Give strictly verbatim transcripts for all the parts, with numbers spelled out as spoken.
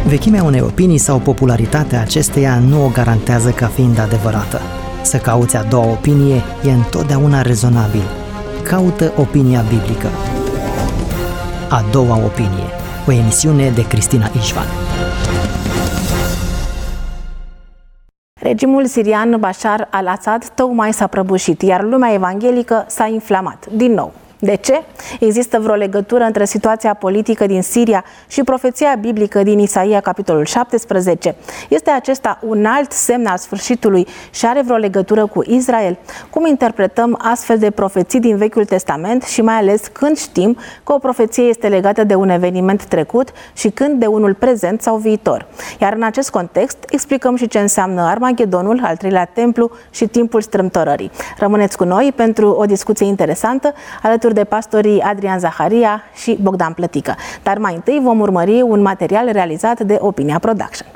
Vechimea unei opinii sau popularitatea acesteia nu o garantează ca fiind adevărată. Să cauți a doua opinie e întotdeauna rezonabil. Caută opinia biblică. A doua opinie, o emisiune de Cristina Ișvan. Regimul sirian Bashar al-Assad tocmai s-a prăbușit, iar lumea evanghelică s-a inflamat din nou. De ce? Există vreo legătură între situația politică din Siria și profeția biblică din Isaia, capitolul șaptesprezece? Este acesta un alt semn al sfârșitului și are vreo legătură cu Israel? Cum interpretăm astfel de profeții din Vechiul Testament și mai ales când știm că o profeție este legată de un eveniment trecut și când de unul prezent sau viitor? Iar în acest context explicăm și ce înseamnă Armagedonul, al treilea templu și timpul strâmtorării. Rămâneți cu noi pentru o discuție interesantă alături de pastorii Adrian Zaharia și Bogdan Plătică. Dar mai întâi vom urmări un material realizat de Opinia Production.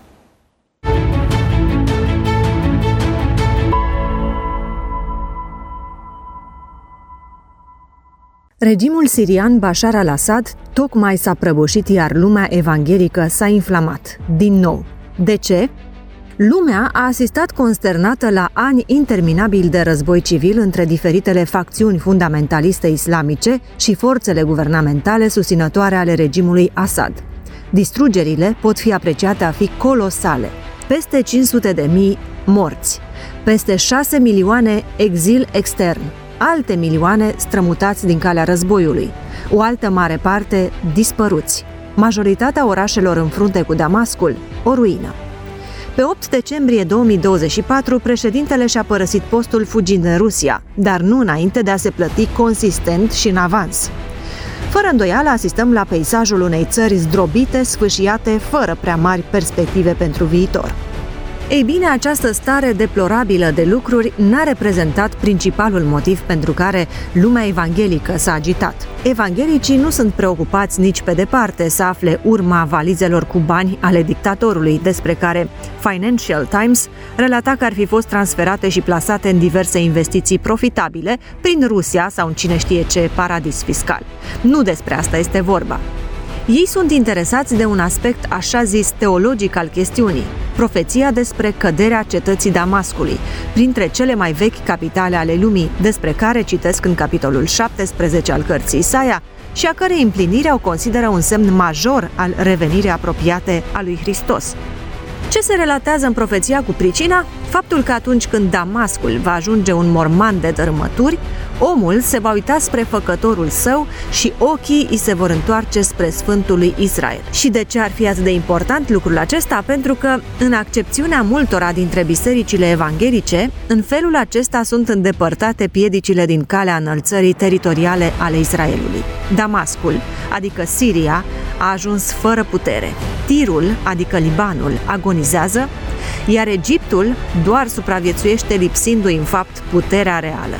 Regimul sirian Bashar al-Assad tocmai s-a prăbușit, iar lumea evanghelică s-a inflamat din nou. De ce? Lumea a asistat consternată la ani interminabili de război civil între diferitele facțiuni fundamentaliste islamice și forțele guvernamentale susținătoare ale regimului Assad. Distrugerile pot fi apreciate a fi colosale. Peste cinci sute de mii morți, peste șase milioane exil extern, alte milioane strămutați din calea războiului, o altă mare parte dispăruți, majoritatea orașelor în frunte cu Damascul, o ruină. Pe opt decembrie două mii douăzeci și patru, președintele și-a părăsit postul fugind în Rusia, dar nu înainte de a se plăti consistent și în avans. Fără îndoială asistăm la peisajul unei țări zdrobite, sfâșiate, fără prea mari perspective pentru viitor. Ei bine, această stare deplorabilă de lucruri n-a reprezentat principalul motiv pentru care lumea evanghelică s-a agitat. Evanghelicii nu sunt preocupați nici pe departe să afle urma valizelor cu bani ale dictatorului, despre care Financial Times relata că ar fi fost transferate și plasate în diverse investiții profitabile prin Rusia sau în cine știe ce paradis fiscal. Nu despre asta este vorba. Ei sunt interesați de un aspect așa zis teologic al chestiunii, profeția despre căderea cetății Damascului, printre cele mai vechi capitale ale lumii, despre care citesc în capitolul șaptesprezece al cărții Isaia și a cărei împlinire o consideră un semn major al revenirii apropiate a lui Hristos. Ce se relatează în profeția cu pricina? Faptul că atunci când Damascul va ajunge un morman de dărâmături, omul se va uita spre făcătorul său și ochii îi se vor întoarce spre Sfântul lui Israel. Și de ce ar fi atât de important lucrul acesta? Pentru că, în accepțiunea multora dintre bisericile evanghelice, în felul acesta sunt îndepărtate piedicile din calea înălțării teritoriale ale Israelului. Damascul, adică Siria, a ajuns fără putere. Tirul, adică Libanul, agonizează, iar Egiptul doar supraviețuiește lipsindu-i în fapt puterea reală.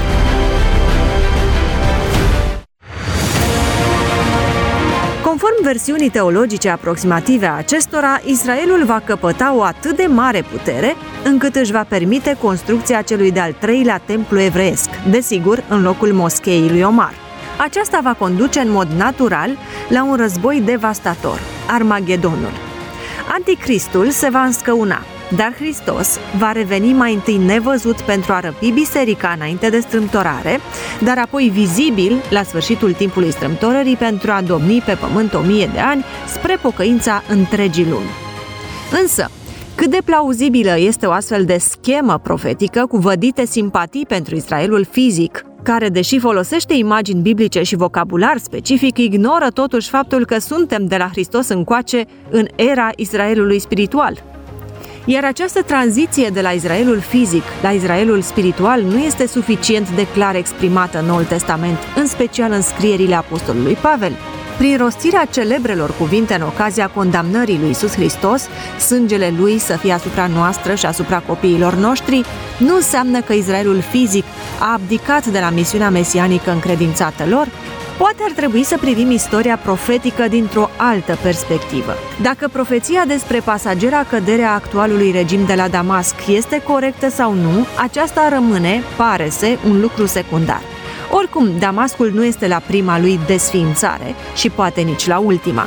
Conform versiunii teologice aproximative a acestora, Israelul va căpăta o atât de mare putere încât își va permite construcția celui de-al treilea templu evreiesc, desigur în locul moscheii lui Omar. Aceasta va conduce în mod natural la un război devastator, Armagedonul. Anticristul se va înscăuna, dar Hristos va reveni mai întâi nevăzut pentru a răpi biserica înainte de strâmtorare, dar apoi vizibil la sfârșitul timpului strâmtorării pentru a domni pe pământ o mie de ani spre pocăința întregii lumi. Însă, cât de plauzibilă este o astfel de schemă profetică cu vădite simpatii pentru Israelul fizic, care, deși folosește imagini biblice și vocabular specific, ignoră totuși faptul că suntem de la Hristos încoace în era Israelului spiritual. Iar această tranziție de la Israelul fizic la Israelul spiritual nu este suficient de clar exprimată în Noul Testament, în special în scrierile apostolului Pavel. Prin rostirea celebrelor cuvinte în ocazia condamnării lui Iisus Hristos, sângele lui să fie asupra noastră și asupra copiilor noștri, nu înseamnă că Israelul fizic a abdicat de la misiunea mesianică încredințată lor. Poate ar trebui să privim istoria profetică dintr-o altă perspectivă. Dacă profeția despre pasagera căderea actualului regim de la Damasc este corectă sau nu, aceasta rămâne, pare-se, un lucru secundar. Oricum, Damascul nu este la prima lui desființare și poate nici la ultima.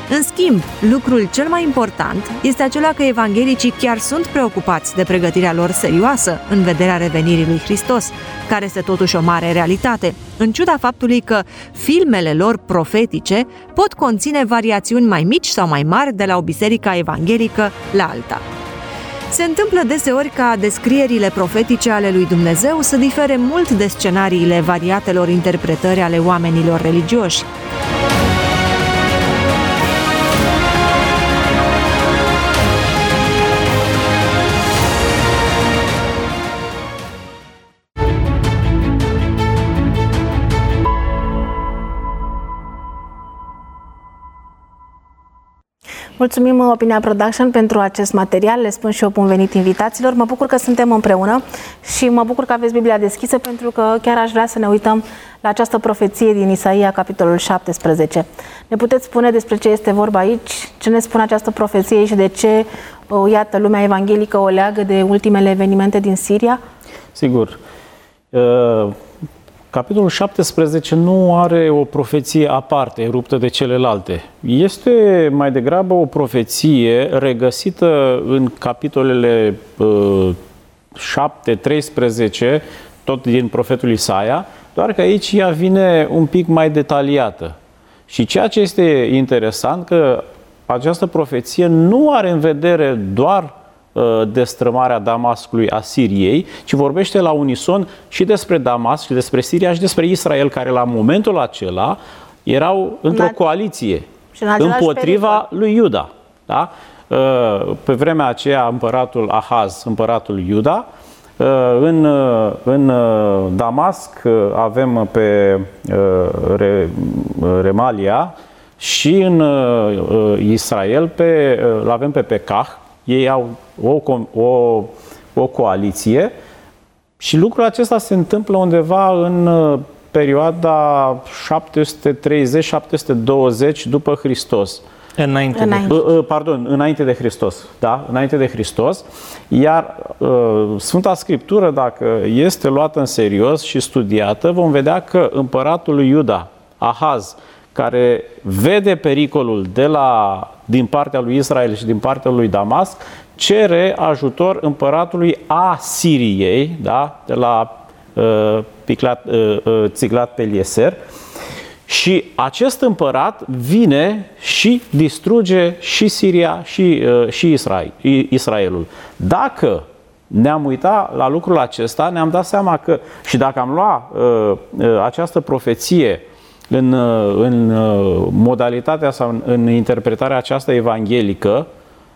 În schimb, lucrul cel mai important este acela că evanghelicii chiar sunt preocupați de pregătirea lor serioasă în vederea revenirii lui Hristos, care este totuși o mare realitate, în ciuda faptului că filmele lor profetice pot conține variațiuni mai mici sau mai mari de la o biserică evanghelică la alta. Se întâmplă deseori ca descrierile profetice ale lui Dumnezeu să difere mult de scenariile variatelor interpretări ale oamenilor religioși. Mulțumim Opinia Production pentru acest material, le spun și eu bun venit invitaților. Mă bucur că suntem împreună și mă bucur că aveți Biblia deschisă, pentru că chiar aș vrea să ne uităm la această profeție din Isaia, capitolul șaptesprezece. Ne puteți spune despre ce este vorba aici? Ce ne spune această profeție și de ce, iată, lumea evanghelică o leagă de ultimele evenimente din Siria? Sigur. Uh... Capitolul șaptesprezece nu are o profeție aparte, ruptă de celelalte. Este mai degrabă o profeție regăsită în capitolele uh, șapte, treisprezece, tot din profetul Isaia, doar că aici ea vine un pic mai detaliată. Și ceea ce este interesant, că această profeție nu are în vedere doar destrămarea Damascului a Siriei, ci vorbește la unison și despre Damasc, și despre Siria, și despre Israel, care la momentul acela erau într-o coaliție împotriva lui Iuda. Da? Pe vremea aceea, împăratul Ahaz, împăratul Iuda, în, în Damasc avem pe Remalia și în Israel pe, l-avem pe Pecah. Ei au o, o, o coaliție și lucrul acesta se întâmplă undeva în perioada șapte sute treizeci șapte sute douăzeci după Hristos. Înainte, înainte. De... Pardon, înainte de Hristos. Da? Înainte de Hristos. Iar Sfânta Scriptură, dacă este luată în serios și studiată, vom vedea că împăratul lui Iuda, Ahaz, care vede pericolul de la, din partea lui Israel și din partea lui Damasc, cere ajutor împăratului Asiriei, da? De la uh, Piclat, uh, uh, Țiglat-Pilneser, și acest împărat vine și distruge și Siria și, uh, și Israel, Israelul. Dacă ne-am uitat la lucrul acesta, ne-am dat seama că, și dacă am luat uh, uh, această profeție În, în modalitatea sau în, în interpretarea aceasta evanghelică,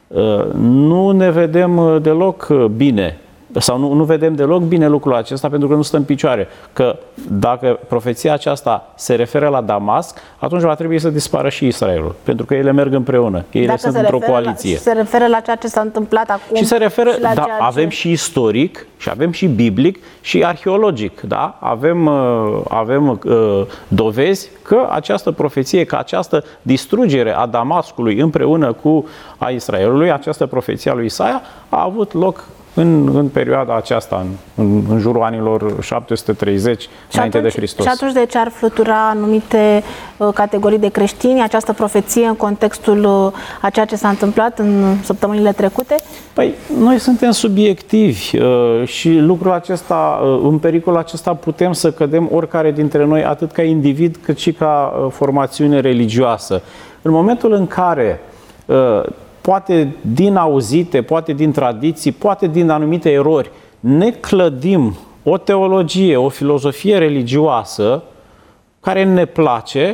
nu ne vedem deloc bine. Sau nu, nu vedem deloc bine lucrul acesta, pentru că nu stă în picioare. Că dacă profeția aceasta se referă la Damasc, atunci va trebui să dispară și Israelul, pentru că ele merg împreună. Ele dacă sunt într-o coaliție. La, se referă la ceea ce s-a întâmplat acum. Și se referă, și la da, avem ce... și istoric, și avem și biblic, și arheologic. Da? Avem, avem uh, dovezi că această profeție, că această distrugere a Damascului împreună cu a Israelului, această profeție a lui Isaia, a avut loc În, în perioada aceasta, în, în, în jurul anilor șapte sute treizeci, înainte de Hristos. Și atunci de ce ar flutura anumite uh, categorii de creștini această profeție în contextul uh, a ceea ce s-a întâmplat în săptămânile trecute? Păi, noi suntem subiectivi uh, și lucrul acesta, uh, în pericolul acesta putem să cădem oricare dintre noi, atât ca individ, cât și ca uh, formațiune religioasă. În momentul în care uh, poate din auzite, poate din tradiții, poate din anumite erori, ne clădim o teologie, o filozofie religioasă care ne place,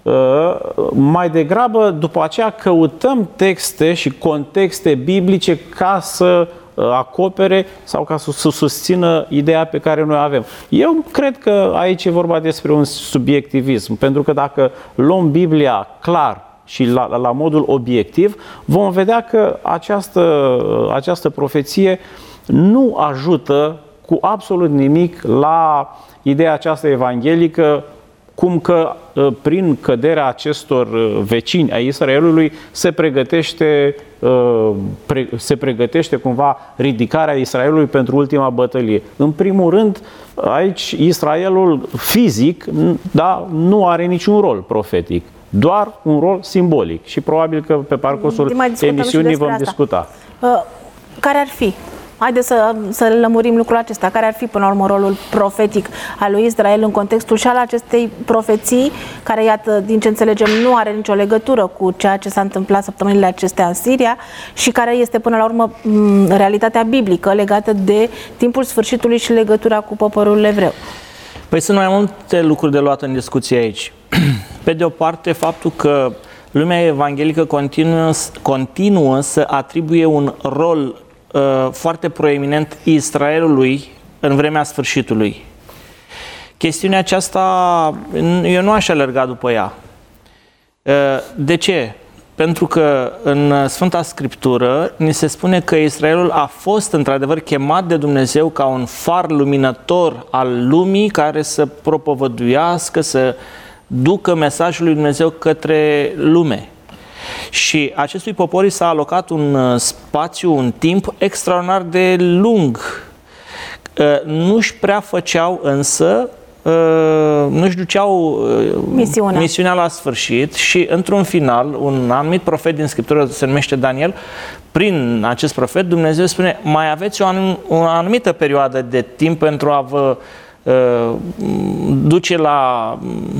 mai degrabă după aceea căutăm texte și contexte biblice ca să acopere sau ca să susțină ideea pe care noi avem. Eu cred că aici e vorba despre un subiectivism, pentru că dacă luăm Biblia clar și la, la modul obiectiv, vom vedea că această, această profeție nu ajută cu absolut nimic la ideea aceasta evanghelică, cum că prin căderea acestor vecini ai Israelului se pregătește, se pregătește cumva ridicarea Israelului pentru ultima bătălie. În primul rând, aici Israelul fizic, da, nu are niciun rol profetic. Doar un rol simbolic și probabil că pe parcursul emisiunii vom asta. discuta. Uh, care ar fi? Haideți să, să lămurim lucrul acesta. Care ar fi până la urmă rolul profetic al lui Israel în contextul și al acestei profeții, care, iată, din ce înțelegem, nu are nicio legătură cu ceea ce s-a întâmplat săptămânile acestea în Siria și care este până la urmă realitatea biblică legată de timpul sfârșitului și legătura cu poporul evreu? Păi sunt mai multe lucruri de luat în discuție aici. Pe de o parte, faptul că lumea evanghelică continuă, continuă să atribuie un rol uh, foarte proeminent Israelului în vremea sfârșitului. Chestiunea aceasta, eu nu aș alerga după ea. Uh, de ce? Pentru că în Sfânta Scriptură ni se spune că Israelul a fost într-adevăr chemat de Dumnezeu ca un far luminător al lumii care să propovăduiască, să ducă mesajul lui Dumnezeu către lume. Și acestui popor i s-a alocat un spațiu, un timp extraordinar de lung. Nu-și prea făceau însă, nu-și duceau misiunea. misiunea la sfârșit și într-un final, un anumit profet din Scriptură, se numește Daniel, prin acest profet Dumnezeu spune: mai aveți o, anum- o anumită perioadă de timp pentru a vă uh, duce la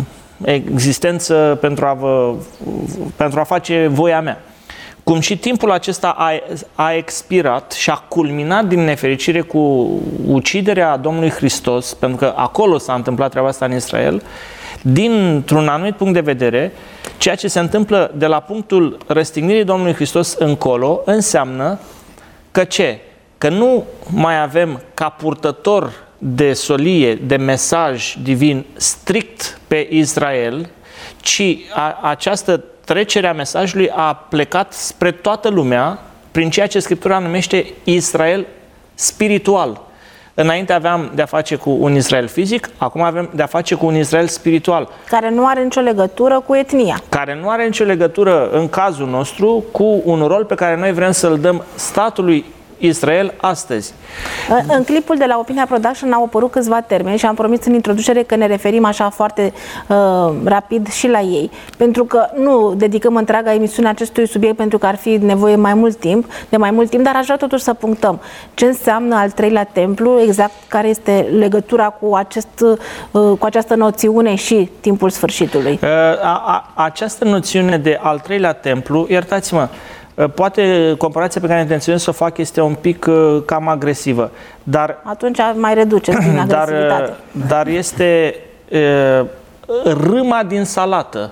existență, pentru a, vă, pentru a face voia mea. Cum și timpul acesta a, a expirat și a culminat din nefericire cu uciderea Domnului Hristos, pentru că acolo s-a întâmplat treaba asta în Israel, dintr-un anumit punct de vedere, ceea ce se întâmplă de la punctul răstignirii Domnului Hristos încolo înseamnă că ce? Că nu mai avem ca purtător de solie, de mesaj divin strict pe Israel, ci a, această trecere a mesajului a plecat spre toată lumea prin ceea ce Scriptura numește Israel spiritual. Înainte aveam de-a face cu un Israel fizic, acum avem de-a face cu un Israel spiritual. Care nu are nicio legătură cu etnia. Care nu are nicio legătură, în cazul nostru, cu un rol pe care noi vrem să-l dăm statului Israel astăzi. În clipul de la Opinia Production au apărut câțiva termeni și am promis în introducere că ne referim așa foarte uh, rapid și la ei, pentru că nu dedicăm întreaga emisiune acestui subiect pentru că ar fi nevoie mai mult timp, de mai mult timp, dar aș vrea totuși să punctăm ce înseamnă al treilea templu, exact care este legătura cu, acest, uh, cu această noțiune și timpul sfârșitului. Uh, a, a, această noțiune de al treilea templu, iertați-mă, poate comparația pe care intenționez să o fac este un pic uh, cam agresivă, dar... Atunci mai reduceți din agresivitate. Dar, dar este uh, râma din salată.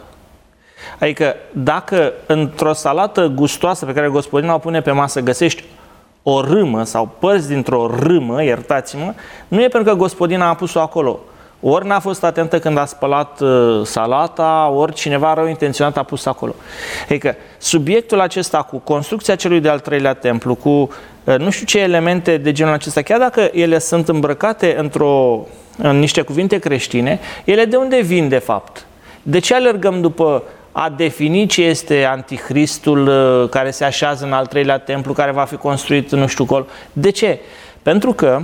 Adică dacă într-o salată gustoasă pe care gospodina o pune pe masă găsești o râmă sau părți dintr-o râmă, iertați-mă, nu e pentru că gospodina a pus-o acolo. Ori n-a fost atentă când a spălat uh, salata, ori cineva rău intenționat a pus acolo. Adică subiectul acesta cu construcția celui de-al treilea templu, cu uh, nu știu ce elemente de genul acesta, chiar dacă ele sunt îmbrăcate într-o, în niște cuvinte creștine, ele de unde vin de fapt? De ce alergăm după a defini ce este anticristul uh, care se așează în al treilea templu, care va fi construit nu știu colo? De ce? Pentru că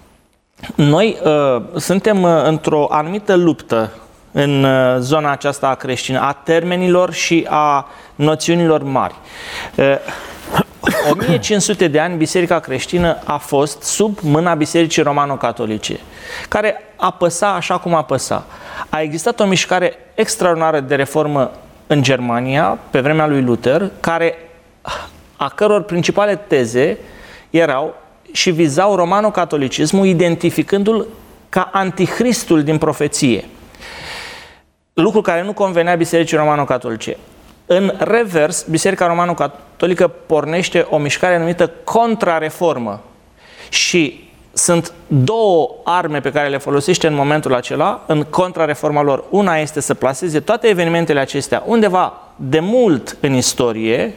noi uh, suntem uh, într-o anumită luptă în uh, zona aceasta creștină, a termenilor și a noțiunilor mari. Uh, o mie cinci sute de ani biserica creștină a fost sub mâna bisericii romano-catolice, care apăsa așa cum apăsa. A existat o mișcare extraordinară de reformă în Germania, pe vremea lui Luther, care, a căror principale teze erau și vizau romano-catolicismul, identificându-l ca anticristul din profeție. Lucru care nu convenea bisericii romano-catolice. În revers, biserica romano-catolică pornește o mișcare numită contrareformă. Și sunt două arme pe care le folosește în momentul acela, în contrareforma lor. Una este să plaseze toate evenimentele acestea undeva de mult în istorie,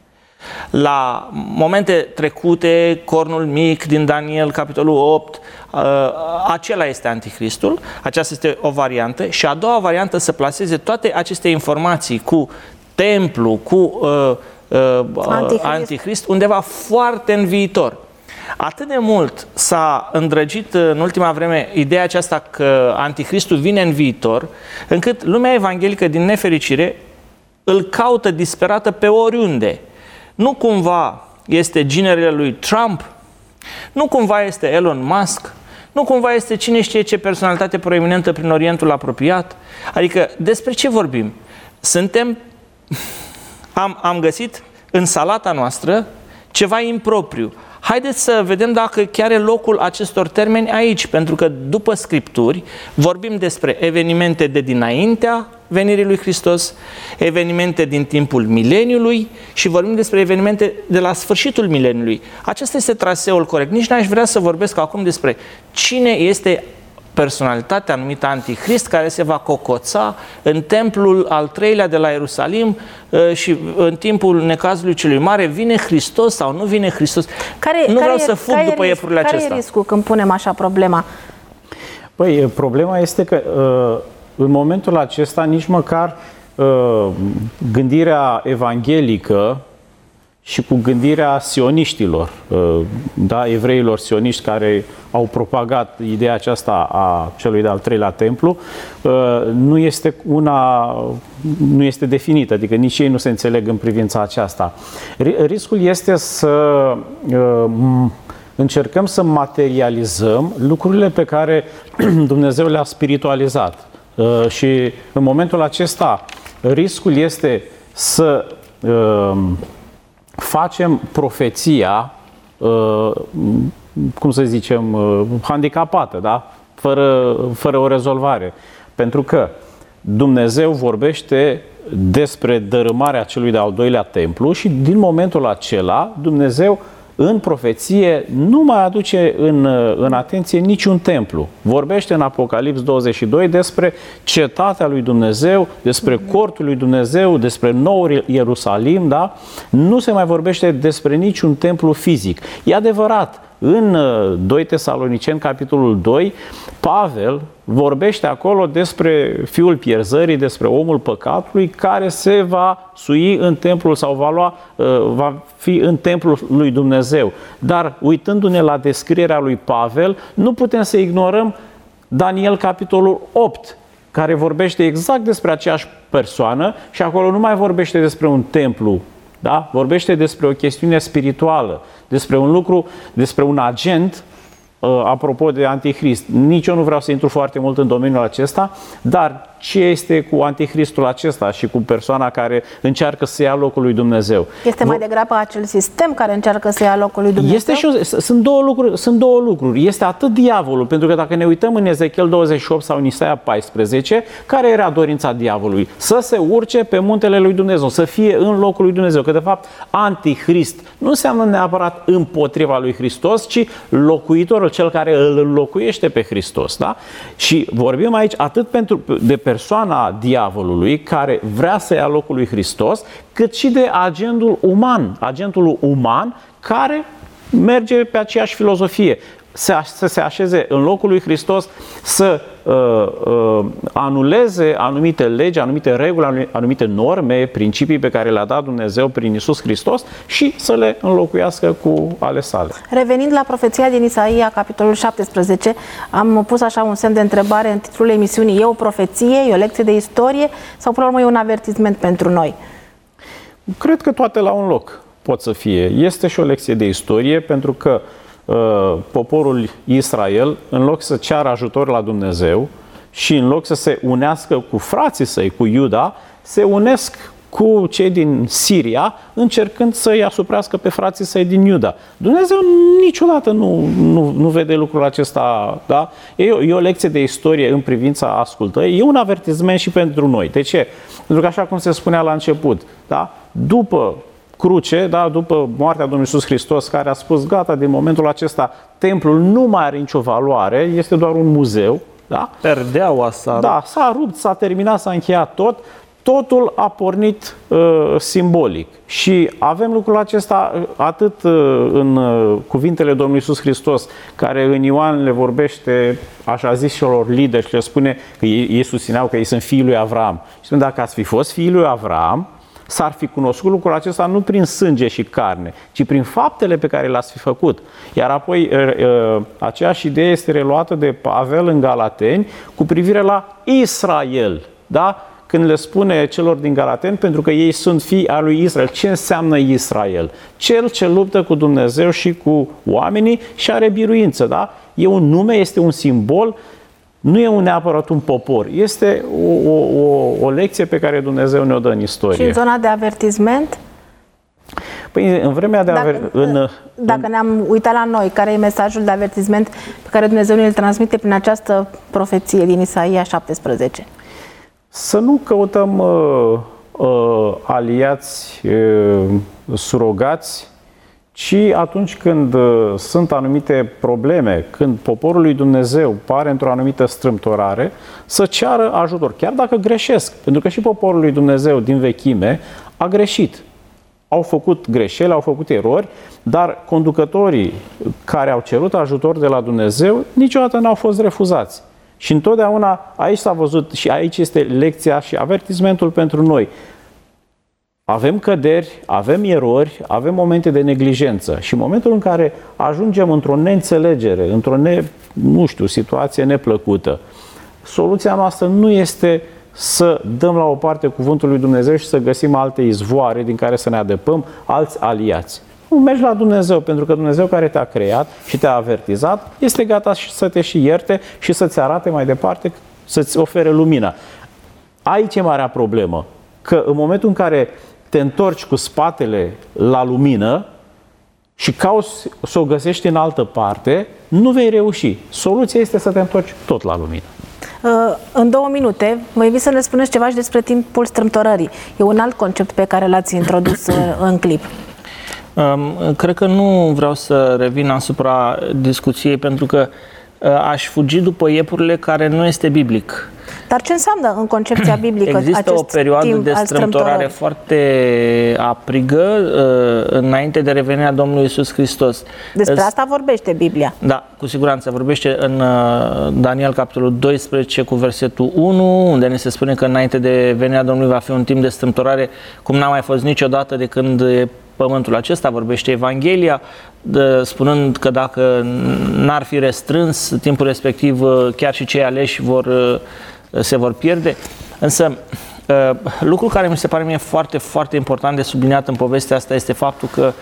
la momente trecute, cornul mic din Daniel, capitolul opt, acela este anticristul, aceasta este o variantă, și a doua variantă să plaseze toate aceste informații cu templu, cu uh, uh, antichrist. antichrist, undeva foarte în viitor. Atât de mult s-a îndrăgit în ultima vreme ideea aceasta că anticristul vine în viitor, încât lumea evanghelică, din nefericire, îl caută disperată pe oriunde. Nu cumva este ginerele lui Trump? Nu cumva este Elon Musk? Nu cumva este cine știe ce personalitate proeminentă prin Orientul apropiat? Adică despre ce vorbim? Suntem... Am, am găsit în salata noastră ceva impropriu. Haideți să vedem dacă chiar e locul acestor termeni aici, pentru că după Scripturi vorbim despre evenimente de dinaintea venirii lui Hristos, evenimente din timpul mileniului și vorbim despre evenimente de la sfârșitul mileniului. Acesta este traseul corect. Nici n-aș vrea să vorbesc acum despre cine este personalitatea numită Antichrist care se va cocoța în templul al treilea de la Ierusalim și în timpul necazului celui mare vine Hristos sau nu vine Hristos. Care, nu care vreau e, să fug care după risc, iepurile care acestea. Care e riscul când punem așa problema? Păi, problema este că în momentul acesta nici măcar gândirea evanghelică și cu gândirea sioniștilor, da, evreilor sioniști care au propagat ideea aceasta a celui de-al treilea templu, nu este una, nu este definită, adică nici ei nu se înțeleg în privința aceasta. Riscul este să încercăm să materializăm lucrurile pe care Dumnezeu le-a spiritualizat. Și în momentul acesta riscul este să facem profeția, cum să zicem, handicapată, da? Fără, fără o rezolvare. Pentru că Dumnezeu vorbește despre dărâmarea celui de-al doilea templu și din momentul acela Dumnezeu în profeție nu mai aduce în, în atenție niciun templu. Vorbește în Apocalips douăzeci și doi despre cetatea lui Dumnezeu, despre cortul lui Dumnezeu, despre noul Ierusalim, da? Nu se mai vorbește despre niciun templu fizic. E adevărat, în doi Tesaloniceni, capitolul doi, Pavel vorbește acolo despre fiul pierzării, despre omul păcatului care se va sui în templul sau va, lua, va fi în templul lui Dumnezeu. Dar uitându-ne la descrierea lui Pavel, nu putem să ignorăm Daniel capitolul opt, care vorbește exact despre aceeași persoană și acolo nu mai vorbește despre un templu, da? Vorbește despre o chestiune spirituală, despre un lucru, despre un agent, apropo de Antichrist. Nici eu nu vreau să intru foarte mult în domeniul acesta, dar ce este cu Antichristul acesta și cu persoana care încearcă să ia locul lui Dumnezeu? Este mai degrabă acel sistem care încearcă să ia locul lui Dumnezeu? Este și o, sunt, două lucruri, sunt două lucruri. Este atât diavolul, pentru că dacă ne uităm în Ezechiel douăzeci și opt sau în Isaia paisprezece, care era dorința diavolului? Să se urce pe muntele lui Dumnezeu, să fie în locul lui Dumnezeu. Că de fapt Antichrist nu înseamnă neapărat împotriva lui Hristos, ci locuitorul, cel care îl înlocuiește pe Hristos. Da? Și vorbim aici atât pentru, de persoana diavolului care vrea să ia locul lui Hristos, cât și de agentul uman, agentul uman care merge pe aceeași filozofie. Să se așeze în locul lui Hristos, să uh, uh, anuleze anumite legi, anumite reguli, anumite norme, principii pe care le-a dat Dumnezeu prin Iisus Hristos și să le înlocuiască cu ale sale. Revenind la profeția din Isaia, capitolul șaptesprezece, am pus așa un semn de întrebare în titlul emisiunii. E o profeție, e o lecție de istorie sau până la urmă e un avertisment pentru noi? Cred că toate la un loc pot să fie. Este și o lecție de istorie pentru că poporul Israel, în loc să ceară ajutor la Dumnezeu și în loc să se unească cu frații săi, cu Iuda, se unesc cu cei din Siria, încercând să-i asuprească pe frații săi din Iuda. Dumnezeu niciodată nu, nu, nu vede lucrul acesta. Da? E, o, e o lecție de istorie în privința ascultării. E un avertisment și pentru noi. De ce? Pentru că așa cum se spunea la început, da? După cruce, da, după moartea Domnului Iisus Hristos, care a spus, gata, din momentul acesta, templul nu mai are nicio valoare, este doar un muzeu. Da? Perdeaua s-a rupt. Da, s-a rupt, s-a terminat, s-a încheiat tot. Totul a pornit uh, simbolic. Și avem lucrul acesta atât uh, în uh, cuvintele Domnului Iisus Hristos, care în Ioan le vorbește, așa zis, celor lideri și le spune că ei, ei susțineau că ei sunt fiii lui Avram. Și spune, dacă ați fi fost fiii lui Avram, s-ar fi cunoscut lucrul acesta nu prin sânge și carne, ci prin faptele pe care le-ați fi făcut. Iar apoi aceeași idee este reluată de Pavel în Galateni cu privire la Israel, da? când le spune celor din Galateni, pentru că ei sunt fii al lui Israel. Ce înseamnă Israel? Cel ce luptă cu Dumnezeu și cu oamenii și are biruință, da? E un nume, este un simbol, nu e un neapărat un popor. Este o, o, o lecție pe care Dumnezeu ne-o dă în istorie. Și în zona de avertisment? Păi în vremea de aver... Dacă, în, dacă în... ne-am uitat la noi, care e mesajul de avertisment pe care Dumnezeu ne-l transmite prin această profeție din Isaia șaptesprezece? Să nu căutăm uh, uh, aliați uh, surogați, ci atunci când uh, sunt anumite probleme, când poporul lui Dumnezeu pare într-o anumită strâmtorare, să ceară ajutor, chiar dacă greșesc. Pentru că și poporul lui Dumnezeu din vechime a greșit. Au făcut greșeli, au făcut erori, dar conducătorii care au cerut ajutor de la Dumnezeu niciodată n-au fost refuzați. Și întotdeauna aici s-a văzut și aici este lecția și avertismentul pentru noi. Avem căderi, avem erori, avem momente de neglijență și în momentul în care ajungem într-o neînțelegere, într-o ne, nu știu, situație neplăcută, soluția noastră nu este să dăm la o parte cuvântul lui Dumnezeu și să găsim alte izvoare din care să ne adăpăm, alți aliați. Nu, mergi la Dumnezeu, pentru că Dumnezeu care te-a creat și te-a avertizat este gata să te și ierte și să-ți arate mai departe, să-ți ofere lumina. Aici e marea problemă, că în momentul în care te întorci cu spatele la lumină și cauți să o găsești în altă parte, nu vei reuși. Soluția este să te întorci tot la lumină. În două minute, vă invit să ne spuneți ceva și despre timpul strâmtorării. E un alt concept pe care l-ați introdus în clip. Cred că nu vreau să revin asupra discuției, pentru că aș fugi după iepurile care nu este biblic. Dar ce înseamnă în concepția biblică Există acest o perioadă timp de strâmtorare foarte aprigă înainte de revenirea Domnului Iisus Hristos. Despre asta vorbește Biblia. Da, cu siguranță. Vorbește în Daniel, capitolul doisprezece, cu versetul unu, unde ne se spune că înainte de venirea Domnului va fi un timp de strâmtorare cum n-a mai fost niciodată de când e pământul acesta. Vorbește Evanghelia, de, spunând că dacă n-ar fi restrâns timpul respectiv, chiar și cei aleși vor, se vor pierde. Însă, lucrul care mi se pare mie foarte, foarte important de subliniat în povestea asta este faptul că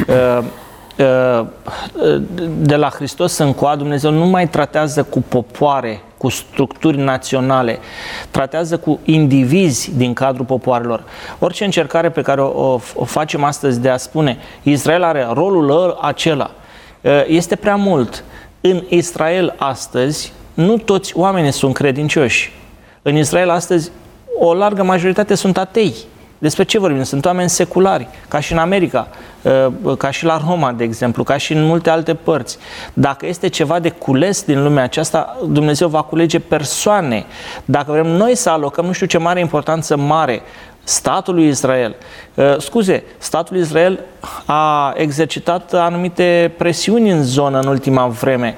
de la Hristos încoa Dumnezeu nu mai tratează cu popoare, cu structuri naționale, tratează cu indivizi din cadrul popoarelor. Orice încercare pe care o, o, o facem astăzi de a spune Israel are rolul acela, este prea mult. În Israel astăzi nu toți oamenii sunt credincioși. În Israel astăzi o largă majoritate sunt atei. Despre ce vorbim? Sunt oameni seculari, ca și în America, ca și la Roma, de exemplu, ca și în multe alte părți. Dacă este ceva de cules din lumea aceasta, Dumnezeu va culege persoane. Dacă vrem noi să alocăm nu știu ce mare importanță mare statului Israel. Scuze, statul Israel a exercitat anumite presiuni în zonă în ultima vreme.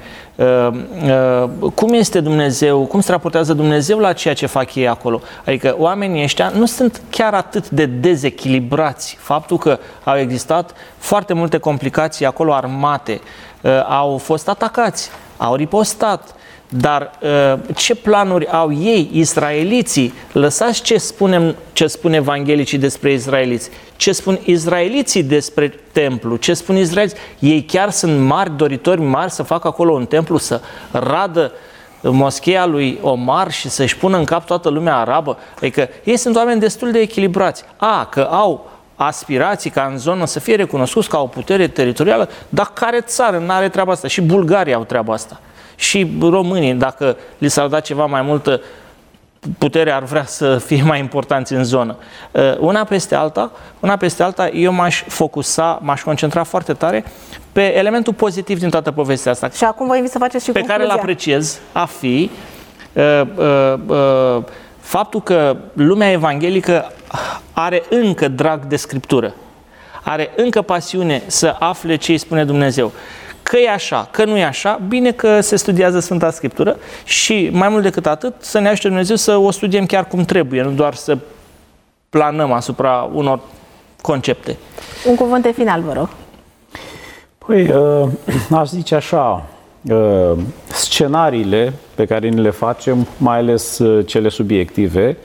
Cum este Dumnezeu, cum se raportează Dumnezeu la ceea ce fac ei acolo? Adică oamenii ăștia nu sunt chiar atât de dezechilibrați. Faptul că au existat foarte multe complicații acolo armate, au fost atacați, au ripostat. Dar ce planuri au ei, israeliții? Lăsați ce, spunem, ce spun evanghelicii despre israeliți. Ce spun israeliții despre templu? Ce spun israeliții? Ei chiar sunt mari doritori mari să facă acolo un templu, să radă moscheea lui Omar și să-și pună în cap toată lumea arabă? Adică ei sunt oameni destul de echilibrați. A, că au aspirații ca în zonă să fie recunoscuți ca o putere teritorială, dar care țară nu are treaba asta? Și Bulgaria au treaba asta. Și românii, dacă li s-ar da ceva mai multă putere, ar vrea să fie mai importanți în zonă. Una peste alta, una peste alta, eu m-aș focusa, m-aș concentra foarte tare pe elementul pozitiv din toată povestea asta. Și acum vă invit să faceți și pe concluzia. care îl apreciez a fi uh, uh, uh, faptul că lumea evanghelică are încă drag de Scriptură. Are încă pasiune să afle ce îi spune Dumnezeu. Că e așa, că nu e așa, bine că se studiază Sfânta Scriptură și mai mult decât atât să ne ajute Dumnezeu să o studiem chiar cum trebuie, nu doar să planăm asupra unor concepte. Un cuvânt de final, vă rog. Păi, uh, aș zice așa, uh, scenariile pe care ni le facem, mai ales uh, cele subiective,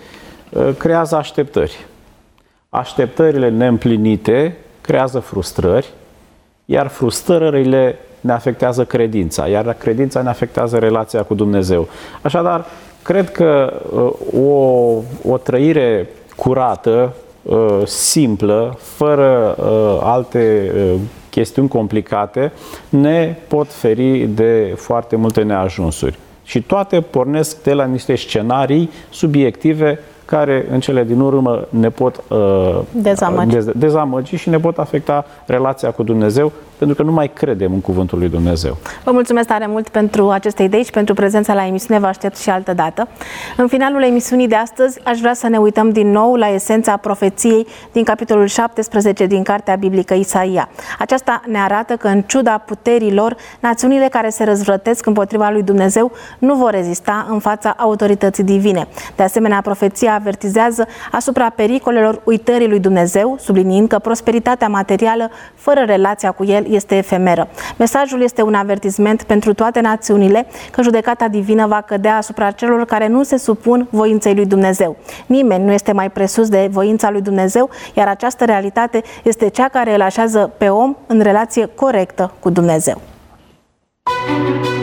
creează așteptări. Așteptările neîmplinite creează frustrări, iar frustrările ne afectează credința, iar credința ne afectează relația cu Dumnezeu. Așadar, cred că o, o trăire curată, simplă, fără alte chestiuni complicate, ne pot feri de foarte multe neajunsuri. Și toate pornesc de la niște scenarii subiective care în cele din urmă ne pot uh, dezamăgi. Dez, dezamăgi și ne pot afecta relația cu Dumnezeu, pentru că nu mai credem în cuvântul lui Dumnezeu. Vă mulțumesc tare mult pentru aceste idei și pentru prezența la emisiune. Vă aștept și altă dată. În finalul emisiunii de astăzi aș vrea să ne uităm din nou la esența profeției din capitolul șaptesprezece din Cartea Biblică Isaia. Aceasta ne arată că în ciuda puterilor, națiunile care se răzvrătesc împotriva lui Dumnezeu nu vor rezista în fața autorității divine. De asemenea, profeția avertizează asupra pericolelor uitării lui Dumnezeu, subliniind că prosperitatea materială fără relația cu El este efemeră. Mesajul este un avertisment pentru toate națiunile că judecata divină va cădea asupra celor care nu se supun voinței lui Dumnezeu. Nimeni nu este mai presus de voința lui Dumnezeu, iar această realitate este cea care îl așează pe om în relație corectă cu Dumnezeu.